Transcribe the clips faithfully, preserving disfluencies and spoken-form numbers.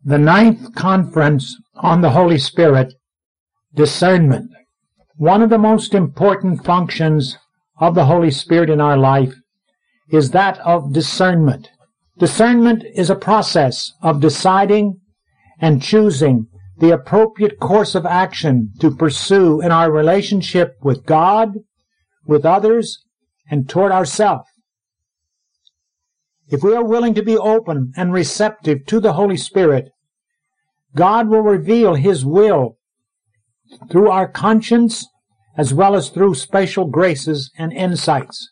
The ninth conference on the Holy Spirit, discernment. One of the most important functions of the Holy Spirit in our life is that of discernment. Discernment is a process of deciding and choosing the appropriate course of action to pursue in our relationship with God, with others, and toward ourselves. If we are willing to be open and receptive to the Holy Spirit, God will reveal His will through our conscience as well as through special graces and insights.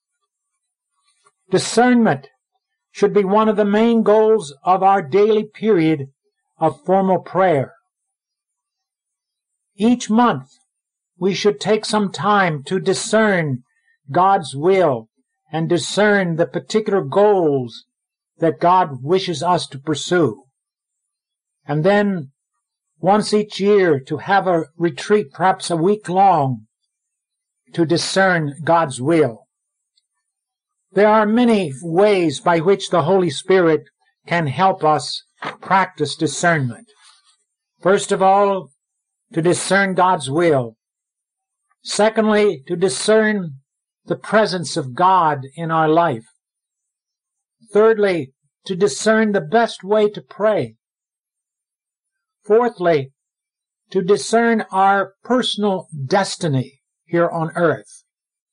Discernment should be one of the main goals of our daily period of formal prayer. Each month, we should take some time to discern God's will and discern the particular goals that God wishes us to pursue. And then, once each year, to have a retreat, perhaps a week long, to discern God's will. There are many ways by which the Holy Spirit can help us practice discernment. First of all, to discern God's will. Secondly, to discern the presence of God in our life. Thirdly, to discern the best way to pray. Fourthly, to discern our personal destiny here on earth.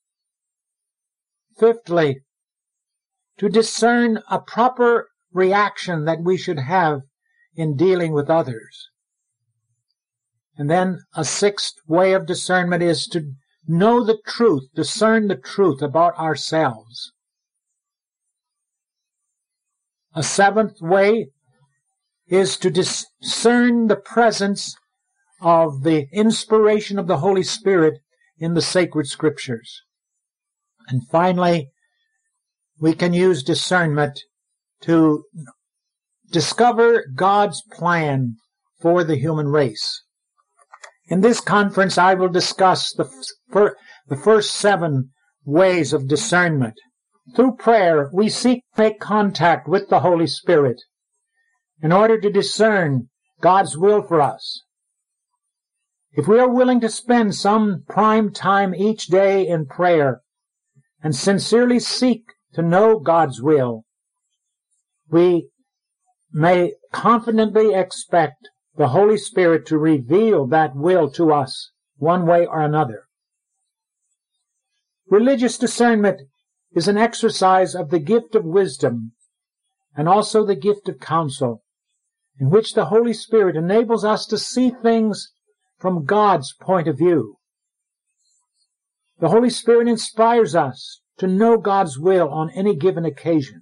Fifthly, to discern a proper reaction that we should have in dealing with others. And then a sixth way of discernment is to know the truth, discern the truth about ourselves. A seventh way is to discern the presence of the inspiration of the Holy Spirit in the sacred Scriptures. And finally, we can use discernment to discover God's plan for the human race. In this conference, I will discuss the, fir- the first seven ways of discernment. Through prayer, we seek to make contact with the Holy Spirit in order to discern God's will for us. If we are willing to spend some prime time each day in prayer and sincerely seek to know God's will, we may confidently expect the Holy Spirit to reveal that will to us one way or another. Religious discernment is an exercise of the gift of wisdom and also the gift of counsel, in which the Holy Spirit enables us to see things from God's point of view. The Holy Spirit inspires us to know God's will on any given occasion.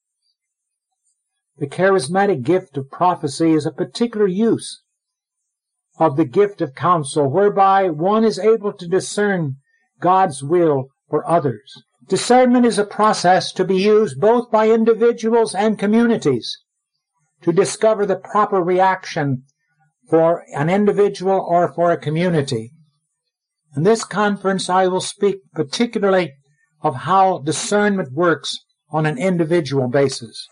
The charismatic gift of prophecy is a particular use of the gift of counsel, whereby one is able to discern God's will for others. Discernment is a process to be used both by individuals and communities to discover the proper reaction for an individual or for a community. In this conference, I will speak particularly of how discernment works on an individual basis.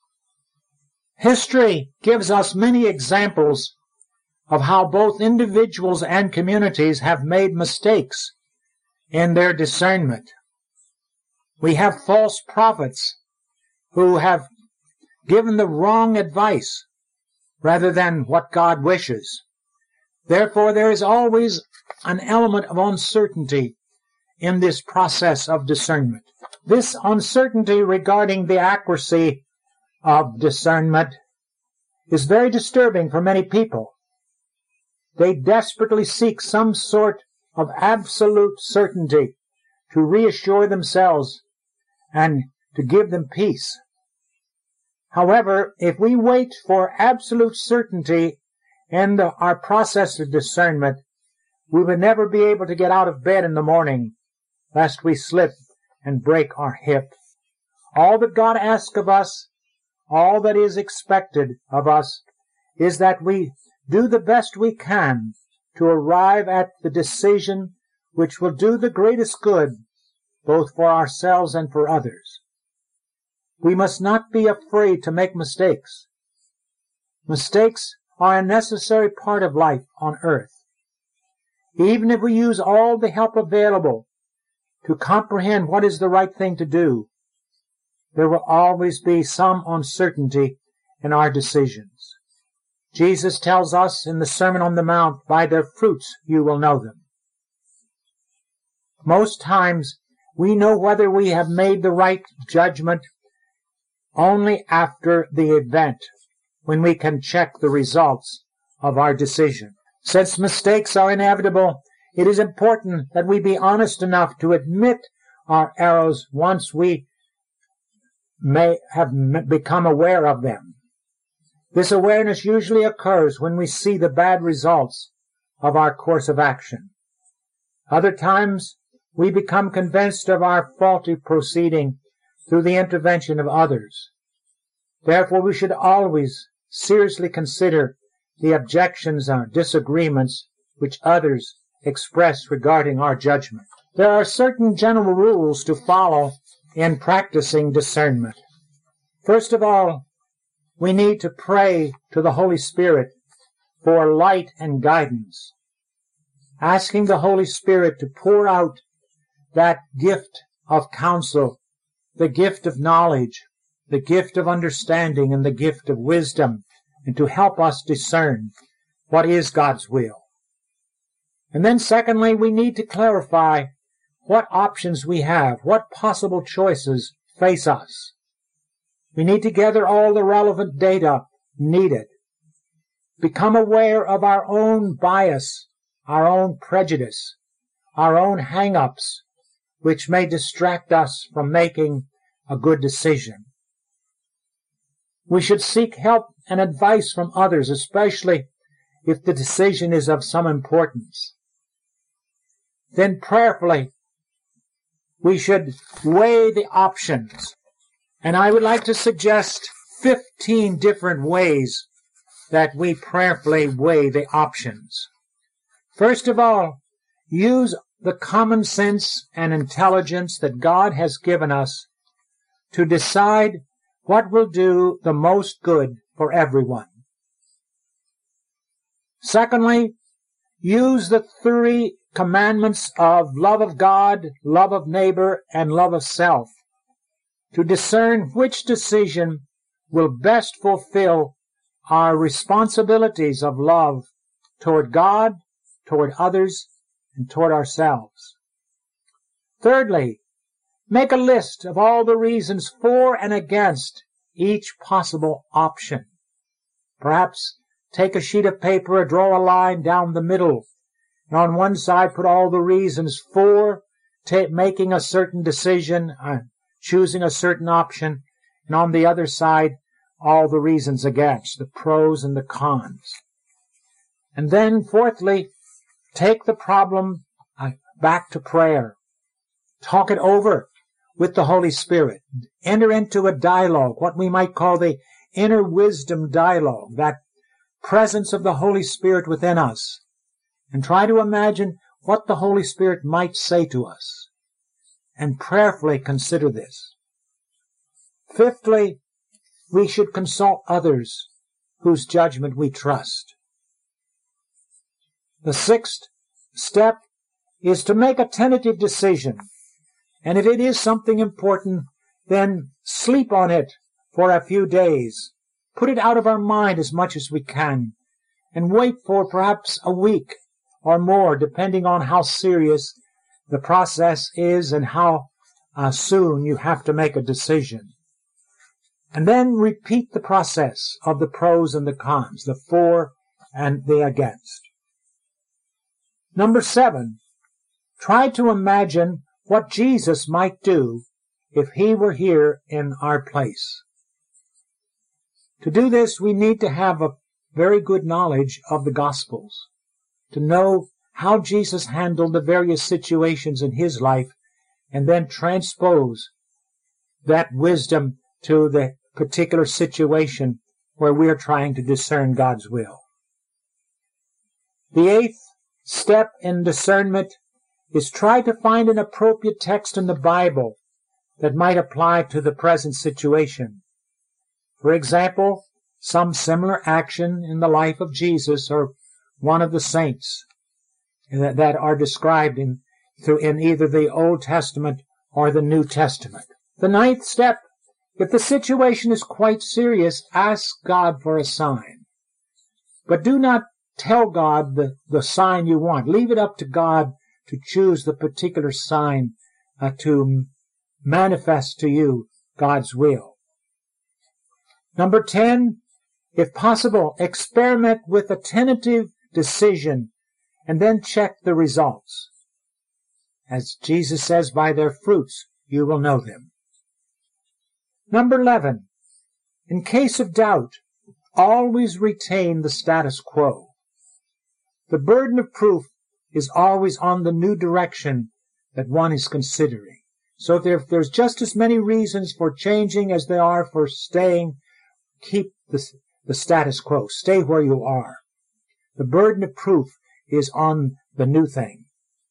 History gives us many examples of how both individuals and communities have made mistakes in their discernment. We have false prophets who have given the wrong advice rather than what God wishes. Therefore, there is always an element of uncertainty in this process of discernment. This uncertainty regarding the accuracy of discernment is very disturbing for many people. They desperately seek some sort of absolute certainty to reassure themselves and to give them peace. However, if we wait for absolute certainty in the, our process of discernment, we will never be able to get out of bed in the morning, lest we slip and break our hip. All that God asks of us, all that is expected of us, is that we do the best we can to arrive at the decision which will do the greatest good, both for ourselves and for others. We must not be afraid to make mistakes. Mistakes are a necessary part of life on earth. Even if we use all the help available to comprehend what is the right thing to do, there will always be some uncertainty in our decisions. Jesus tells us in the Sermon on the Mount, "By their fruits you will know them." Most times we know whether we have made the right judgment only after the event, when we can check the results of our decision. Since mistakes are inevitable, it is important that we be honest enough to admit our errors once we may have become aware of them. This awareness usually occurs when we see the bad results of our course of action. Other times, we become convinced of our faulty proceeding through the intervention of others. Therefore, we should always seriously consider the objections or disagreements which others express regarding our judgment. There are certain general rules to follow in practicing discernment. First of all, we need to pray to the Holy Spirit for light and guidance, asking the Holy Spirit to pour out that gift of counsel, the gift of knowledge, the gift of understanding, and the gift of wisdom, and to help us discern what is God's will. And then secondly, we need to clarify what options we have, what possible choices face us. We need to gather all the relevant data needed, become aware of our own bias, our own prejudice, our own hang-ups, which may distract us from making a good decision. We should seek help and advice from others, especially if the decision is of some importance. Then prayerfully, we should weigh the options. And I would like to suggest fifteen different ways that we prayerfully weigh the options. First of all, use the common sense and intelligence that God has given us to decide what will do the most good for everyone. Secondly, use the three commandments of love of God, love of neighbor, and love of self to discern which decision will best fulfill our responsibilities of love toward God, toward others, and toward ourselves. Thirdly, make a list of all the reasons for and against each possible option. Perhaps take a sheet of paper and draw a line down the middle, and on one side put all the reasons for ta- making a certain decision, uh, choosing a certain option, and on the other side all the reasons against, the pros and the cons. And then, fourthly, take the problem uh, back to prayer. Talk it over with the Holy Spirit. Enter into a dialogue, what we might call the inner wisdom dialogue, that presence of the Holy Spirit within us, and try to imagine what the Holy Spirit might say to us, and prayerfully consider this. Fifthly, we should consult others whose judgment we trust. The sixth step is to make a tentative decision, and if it is something important, then sleep on it for a few days. Put it out of our mind as much as we can, and wait for perhaps a week or more, depending on how serious the process is and how uh, soon you have to make a decision. And then repeat the process of the pros and the cons, the for and the against. Number seven, try to imagine what Jesus might do if he were here in our place. To do this, we need to have a very good knowledge of the Gospels, to know how Jesus handled the various situations in his life, and then transpose that wisdom to the particular situation where we are trying to discern God's will. The eighth step in discernment is try to find an appropriate text in the Bible that might apply to the present situation. For example, some similar action in the life of Jesus or one of the saints that, that are described in, through, in either the Old Testament or the New Testament. The ninth step, if the situation is quite serious, ask God for a sign. But do not tell God the, the sign you want. Leave it up to God to choose the particular sign uh, to manifest to you God's will. Number ten, if possible, experiment with a tentative decision and then check the results. As Jesus says, by their fruits you will know them. Number eleven, in case of doubt, always retain the status quo. The burden of proof is always on the new direction that one is considering. So if there's just as many reasons for changing as there are for staying, keep the, the status quo. Stay where you are. The burden of proof is on the new thing.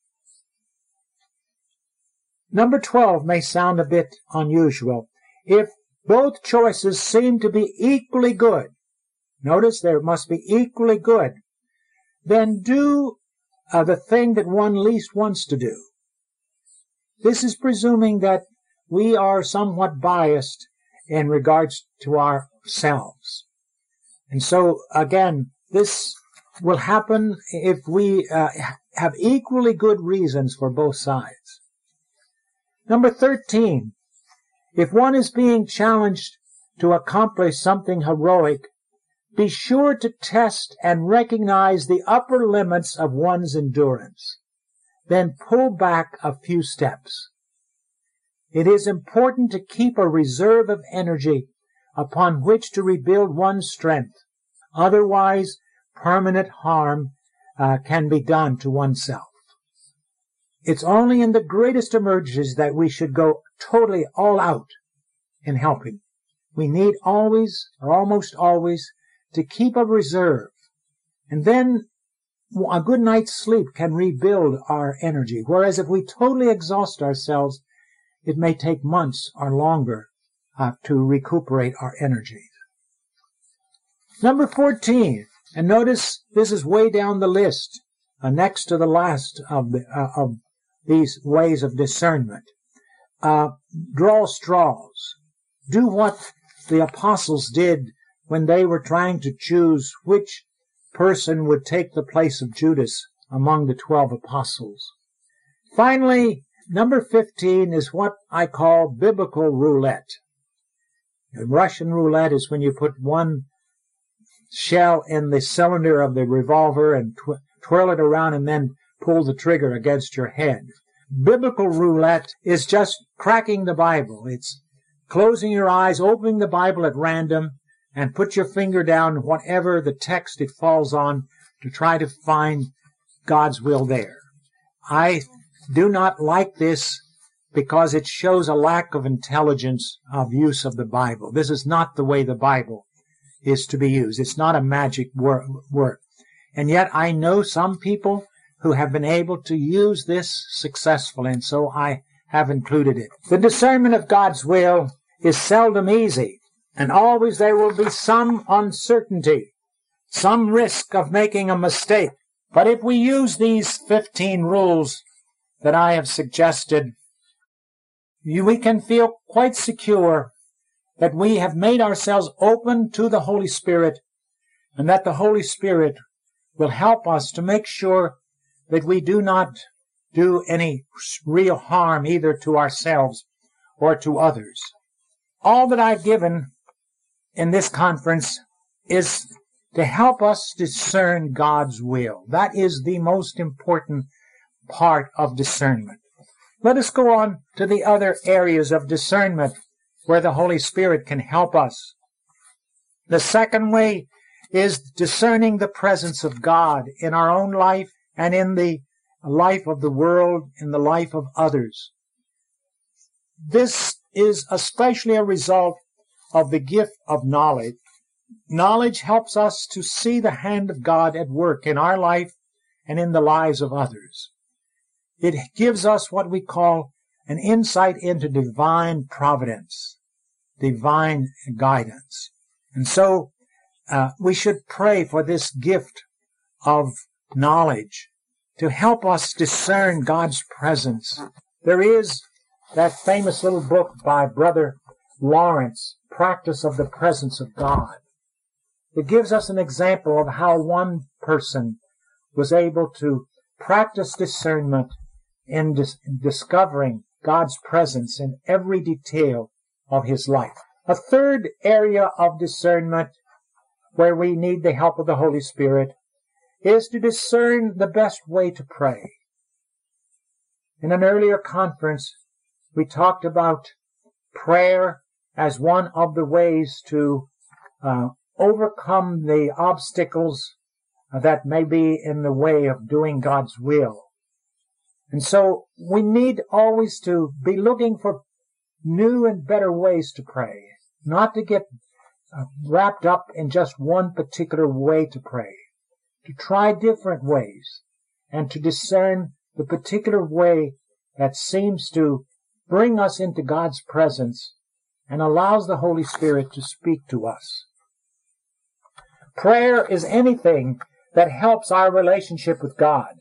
Number twelve may sound a bit unusual. If both choices seem to be equally good, notice there must be equally good, then do uh, the thing that one least wants to do. This is presuming that we are somewhat biased in regards to ourselves. And so, again, this will happen if we uh, have equally good reasons for both sides. Number thirteen, if one is being challenged to accomplish something heroic, be sure to test and recognize the upper limits of one's endurance. Then pull back a few steps. It is important to keep a reserve of energy upon which to rebuild one's strength. Otherwise, permanent harm uh, can be done to oneself. It's only in the greatest emergencies that we should go totally all out in helping. We need always, or almost always, to keep a reserve. And then a good night's sleep can rebuild our energy. Whereas if we totally exhaust ourselves, it may take months or longer uh, to recuperate our energy. Number fourteen, and notice this is way down the list, uh, next to the last of, the, uh, of these ways of discernment. Uh, draw straws. Do what the apostles did when they were trying to choose which person would take the place of Judas among the twelve apostles. Finally, number fifteen is what I call biblical roulette. The Russian roulette is when you put one shell in the cylinder of the revolver and tw- twirl it around and then pull the trigger against your head. Biblical roulette is just cracking the Bible. It's closing your eyes, opening the Bible at random, and put your finger down whatever the text it falls on to try to find God's will there. I do not like this because it shows a lack of intelligence of use of the Bible. This is not the way the Bible is to be used. It's not a magic word. And yet I know some people who have been able to use this successfully, and so I have included it. The discernment of God's will is seldom easy, and always there will be some uncertainty, some risk of making a mistake. But if we use these fifteen rules that I have suggested, we can feel quite secure that we have made ourselves open to the Holy Spirit, and that the Holy Spirit will help us to make sure that we do not do any real harm either to ourselves or to others. All that I've given in this conference is to help us discern God's will. That is the most important part of discernment. Let us go on to the other areas of discernment where the Holy Spirit can help us. The second way is discerning the presence of God in our own life and in the life of the world, in the life of others. This is especially a result of the gift of knowledge. Knowledge helps us to see the hand of God at work in our life and in the lives of others. It gives us what we call an insight into divine providence, divine guidance. And so uh, we should pray for this gift of knowledge to help us discern God's presence. There is that famous little book by Brother Lawrence, Practice of the Presence of God. It gives us an example of how one person was able to practice discernment in dis- discovering God's presence in every detail of his life. A third area of discernment where we need the help of the Holy Spirit is to discern the best way to pray. In an earlier conference, we talked about prayer as one of the ways to uh, overcome the obstacles that may be in the way of doing God's will. And so we need always to be looking for new and better ways to pray, not to get uh, wrapped up in just one particular way to pray, to try different ways and to discern the particular way that seems to bring us into God's presence and allows the Holy Spirit to speak to us. Prayer is anything that helps our relationship with God.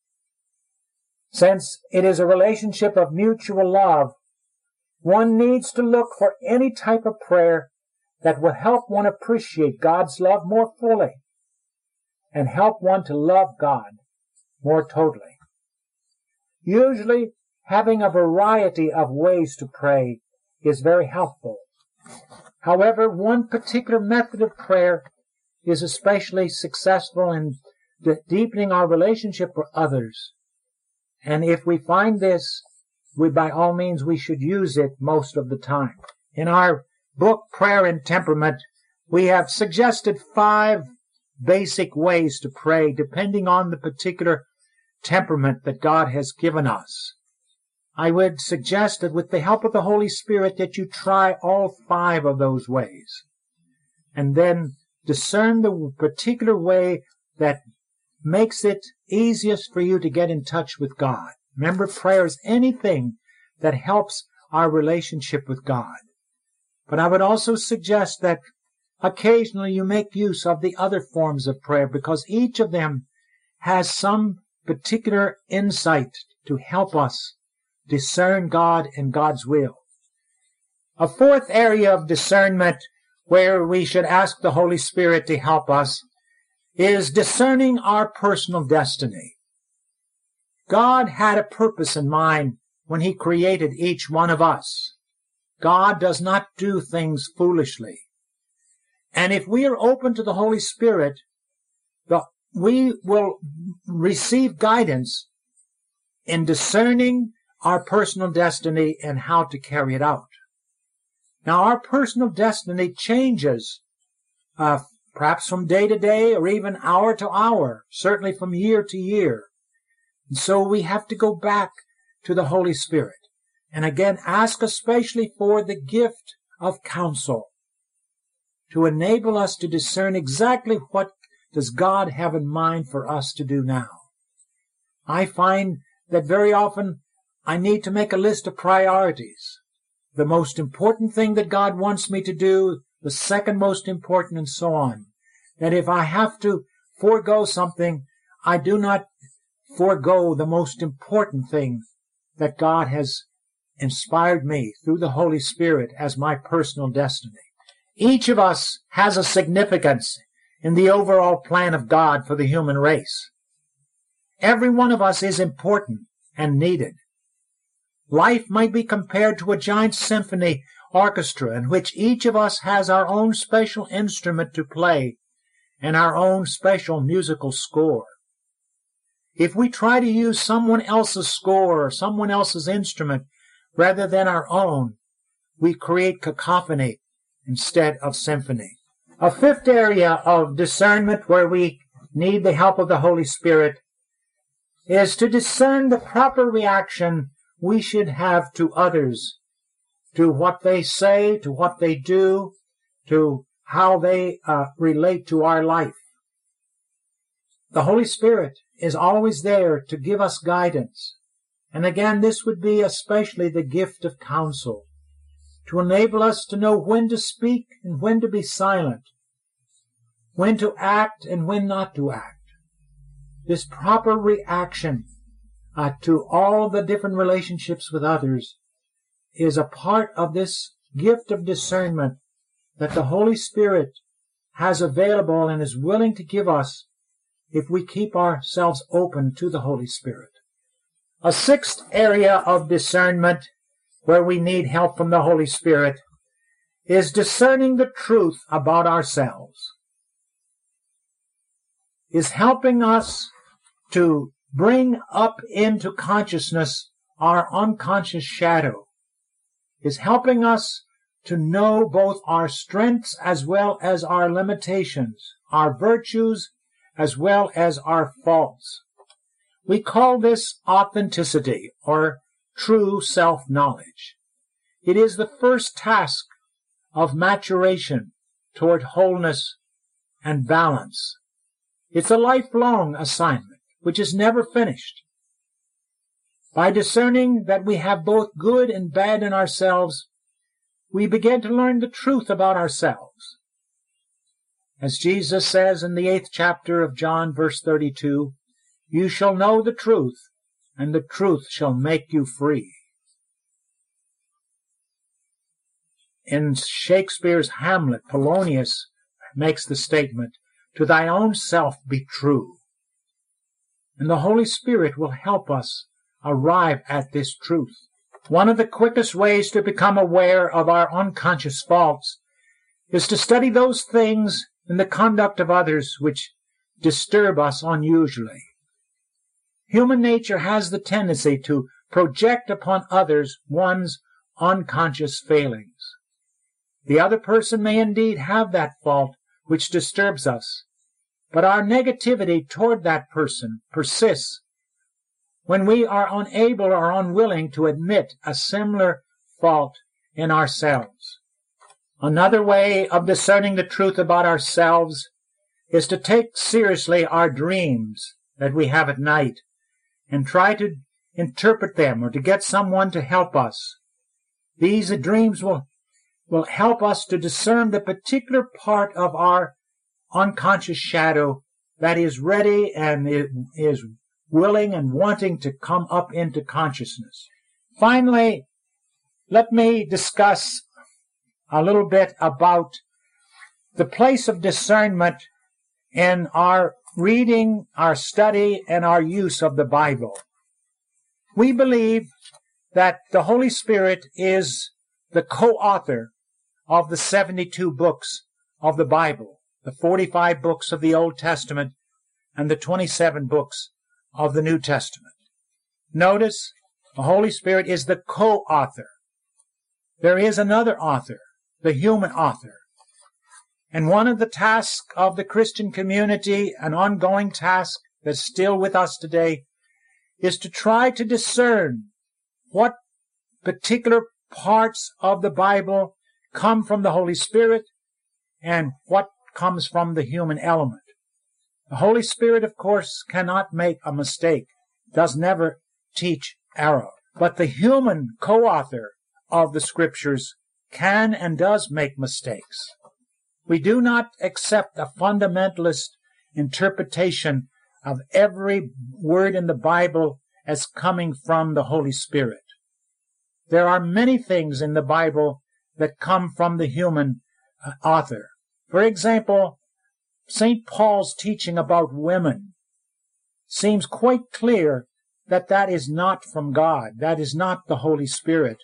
Since it is a relationship of mutual love, one needs to look for any type of prayer that will help one appreciate God's love more fully and help one to love God more totally. Usually, having a variety of ways to pray is very helpful. However, one particular method of prayer is especially successful in de- deepening our relationship with others. And if we find this, we, by all means, we should use it most of the time. In our book, Prayer and Temperament, we have suggested five basic ways to pray, depending on the particular temperament that God has given us. I would suggest that with the help of the Holy Spirit that you try all five of those ways, and then discern the particular way that makes it easiest for you to get in touch with God. Remember, prayer is anything that helps our relationship with God. But I would also suggest that occasionally you make use of the other forms of prayer, because each of them has some particular insight to help us discern God and God's will. A fourth area of discernment where we should ask the Holy Spirit to help us is discerning our personal destiny. God had a purpose in mind when He created each one of us. God does not do things foolishly. And if we are open to the Holy Spirit, the, we will receive guidance in discerning our personal destiny and how to carry it out. Now, our personal destiny changes, uh, perhaps from day to day or even hour to hour, certainly from year to year. And so we have to go back to the Holy Spirit and again ask especially for the gift of counsel to enable us to discern exactly what does God have in mind for us to do now. I find that very often I need to make a list of priorities. The most important thing that God wants me to do, the second most important, and so on. That if I have to forego something, I do not forego the most important thing that God has inspired me through the Holy Spirit as my personal destiny. Each of us has a significance in the overall plan of God for the human race. Every one of us is important and needed. Life might be compared to a giant symphony orchestra in which each of us has our own special instrument to play and our own special musical score. If we try to use someone else's score or someone else's instrument rather than our own, we create cacophony instead of symphony. A fifth area of discernment where we need the help of the Holy Spirit is to discern the proper reaction we should have to others, to what they say, to what they do, to how they uh, relate to our life. The Holy Spirit is always there to give us guidance. And again, this would be especially the gift of counsel, to enable us to know when to speak and when to be silent, when to act and when not to act. This proper reaction uh, to all the different relationships with others is a part of this gift of discernment that the Holy Spirit has available and is willing to give us if we keep ourselves open to the Holy Spirit. A sixth area of discernment where we need help from the Holy Spirit is discerning the truth about ourselves, is helping us to bring up into consciousness our unconscious shadow, is helping us to know both our strengths as well as our limitations, our virtues as well as our faults. We call this authenticity, or true self-knowledge. It is the first task of maturation toward wholeness and balance. It's a lifelong assignment, which is never finished. By discerning that we have both good and bad in ourselves, we begin to learn the truth about ourselves. As Jesus says in the eighth chapter of John, verse thirty-two, "You shall know the truth, and the truth shall make you free." In Shakespeare's Hamlet, Polonius makes the statement, "To thy own self be true." And the Holy Spirit will help us arrive at this truth. One of the quickest ways to become aware of our unconscious faults is to study those things in the conduct of others which disturb us unusually. Human nature has the tendency to project upon others one's unconscious failings. The other person may indeed have that fault which disturbs us, but our negativity toward that person persists when we are unable or unwilling to admit a similar fault in ourselves. Another way of discerning the truth about ourselves is to take seriously our dreams that we have at night and try to interpret them or to get someone to help us. These dreams will, will help us to discern the particular part of our unconscious shadow that is ready and is willing and wanting to come up into consciousness. Finally, let me discuss a little bit about the place of discernment in our reading, our study, and our use of the Bible. We believe that the Holy Spirit is the co-author of the seventy-two books of the Bible, the forty-five books of the Old Testament, and the twenty-seven books of the New Testament. Notice, the Holy Spirit is the co-author. There is another author, the human author. And one of the tasks of the Christian community, an ongoing task that's still with us today, is to try to discern what particular parts of the Bible come from the Holy Spirit and what comes from the human element. The Holy Spirit, of course, cannot make a mistake, does never teach error. But the human co-author of the Scriptures can and does make mistakes. We do not accept a fundamentalist interpretation of every word in the Bible as coming from the Holy Spirit. There are many things in the Bible that come from the human uh, author. For example, Saint Paul's teaching about women seems quite clear that that is not from God. That is not the Holy Spirit.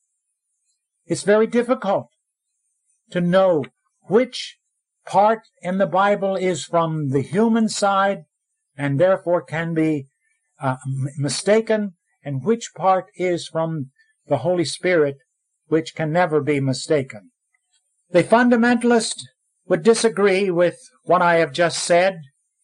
It's very difficult to know which part in the Bible is from the human side and therefore can be uh, mistaken, and which part is from the Holy Spirit, which can never be mistaken. The fundamentalist would disagree with what I have just said.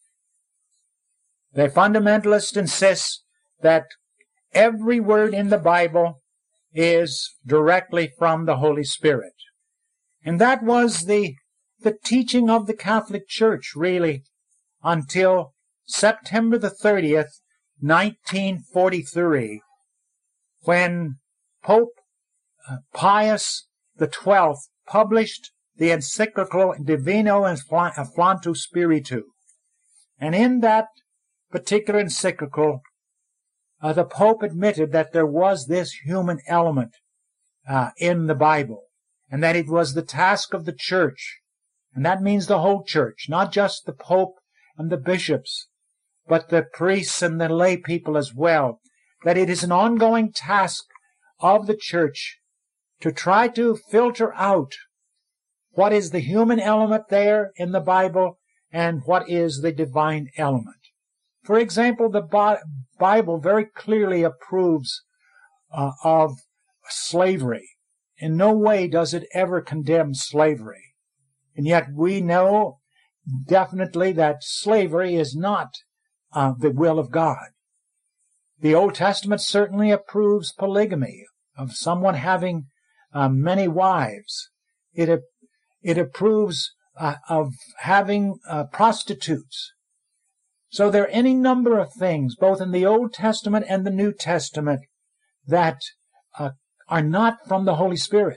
The fundamentalist insists that every word in the Bible is directly from the Holy Spirit. And that was the, the teaching of the Catholic Church, really, until September the thirtieth, nineteen forty-three, when Pope Pius the twelfth published the encyclical Divino Afflatus Spiritu. And in that particular encyclical, uh, the Pope admitted that there was this human element uh, in the Bible, and that it was the task of the Church, and that means the whole Church, not just the Pope and the bishops, but the priests and the lay people as well, that it is an ongoing task of the Church to try to filter out what is the human element there in the Bible and what is the divine element. For example, the Bible very clearly approves uh, of slavery. In no way does it ever condemn slavery. And yet we know definitely that slavery is not uh, the will of God. The Old Testament certainly approves polygamy, of someone having uh, many wives. It, it approves uh, of having uh, prostitutes. So there are any number of things, both in the Old Testament and the New Testament, that uh, are not from the Holy Spirit.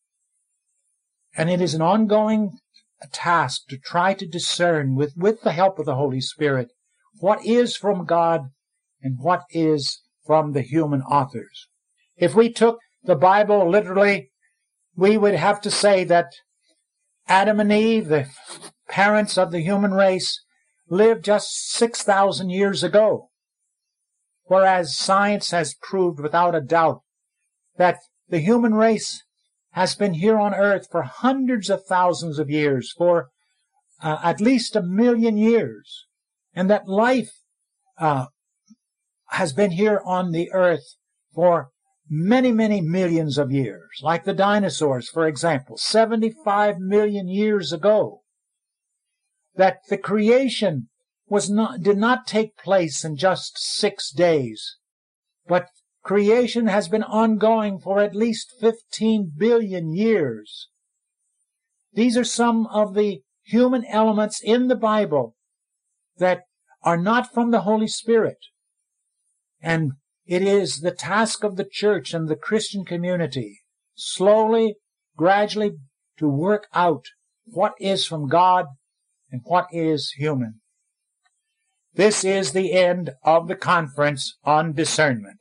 And it is an ongoing task to try to discern, with, with the help of the Holy Spirit, what is from God and what is from the human authors. If we took the Bible literally, we would have to say that Adam and Eve, the parents of the human race, lived just six thousand years ago, whereas science has proved without a doubt that the human race has been here on earth for hundreds of thousands of years, for uh, at least a million years, and that life uh, has been here on the earth for many, many millions of years, like the dinosaurs, for example, seventy-five million years ago. That the creation was not, did not take place in just six days, but creation has been ongoing for at least fifteen billion years. These are some of the human elements in the Bible that are not from the Holy Spirit. And it is the task of the church and the Christian community, slowly, gradually, to work out what is from God and what is human. This is the end of the conference on discernment.